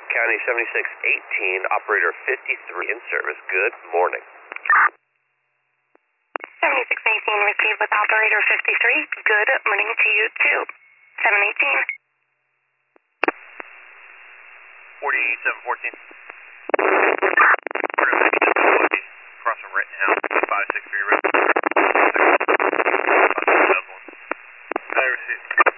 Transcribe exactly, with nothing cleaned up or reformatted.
County seventy-six eighteen, operator fifty-three in service. Good morning. seventy-six eighteen, received with operator fifty-three. Good morning to you too. seven eighteen. forty-seven fourteen. Across from Rittenhouse, five six three road. I received.